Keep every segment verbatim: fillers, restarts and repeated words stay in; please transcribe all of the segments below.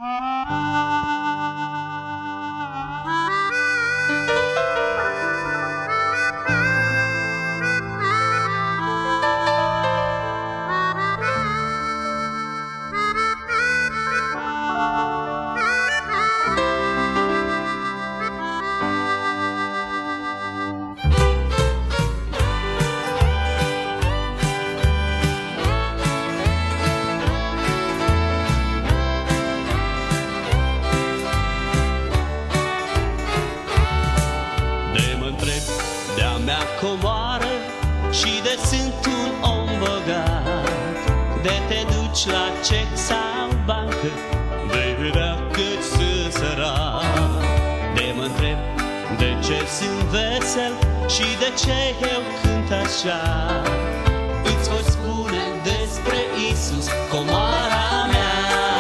Comoară și de sunt un om bogat, de te duci la cec sau bancă, vei vedea cât sunt sărac. De mă întreb de ce sunt vesel și de ce eu cânt așa. Îți voi spune despre Iisus, comoara mea.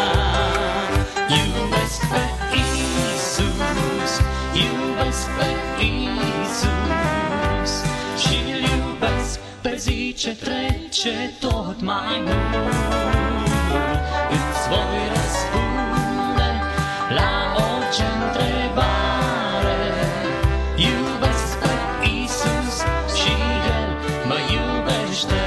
Iubesc pe Iisus, iubesc pe Iisus, și-L iubesc pe zi ce trece tot mai mult. Îți voi răspunde la orice întrebare. Iubesc pe Iisus și El mă iubește.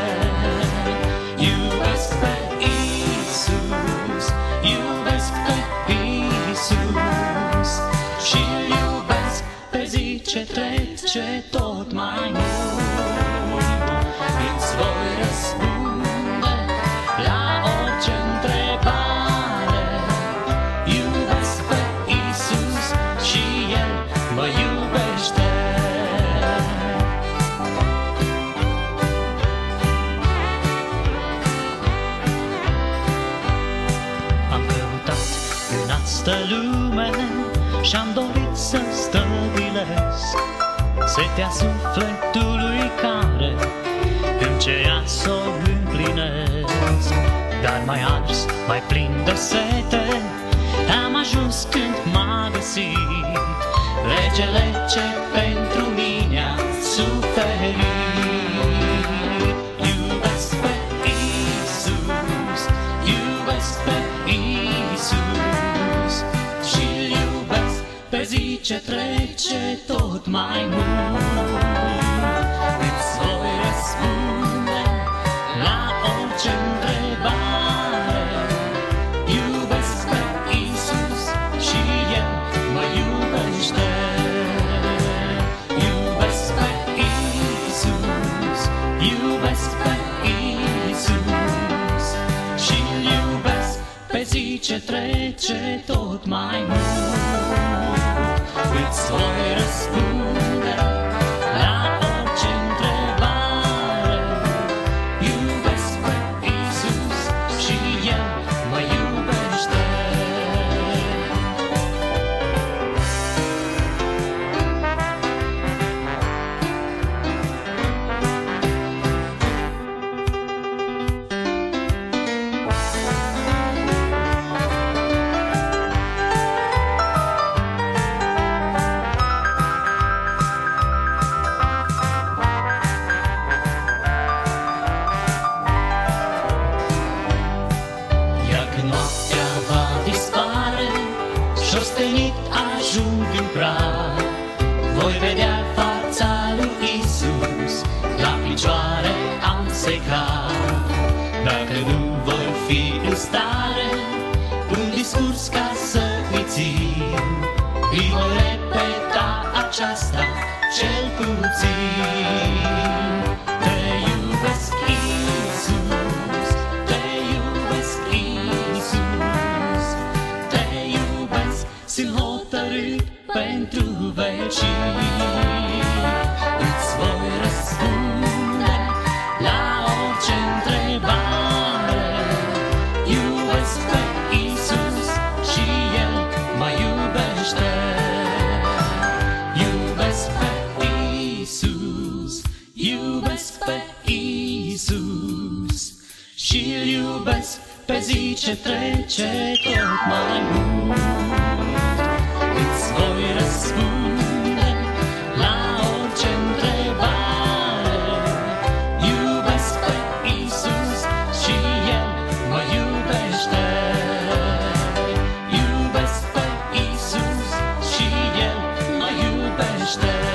Iubesc pe Iisus, iubesc pe Iisus, și-L iubesc pe zi ce trece tot mai mult. Îți voi răspunde la orice întrebare. Iubesc pe Iisus și El mă iubește. Am căutat în asta lume și-am dorit să stăvilesc setea sufletului care înceia să o împlinesc. Dar mai ars, mai plin de sete, am ajuns când m-a găsit legele ce pentru mine a suferit. Iubesc pe Iisus, iubesc pe Iisus, și-L iubesc pe zi ce trece tot mai mult. Îți voi răspunde la orice întrebare. Iubesc pe Iisus și El mă iubește. Iubesc pe Iisus, iubesc pe Iisus, și-L iubesc pe zi ce trece tot mai mult. Îți voi răspunde la orice întrebare. Iubesc pe Iisus și El mă iubește. Ostenit ajung în prag, voi vedea fața lui Iisus, la picioare am secat. Dacă nu voi fi în stare un discurs ca să îi țin, îi voi repeta aceasta cel puțin. Te iubesc, Iisus, te iubesc, Iisus, te iubesc, sunt hotărât pentru vecii. Îți voi răspunde la orice întrebare. Iubesc pe Iisus și El mă iubește. Iubesc pe Iisus, iubesc pe Iisus, și-L iubesc pe zi ce trece tot mai mult. Îți voi răspunde la orice întrebare. Iubesc pe Iisus și El mă iubește. aștept.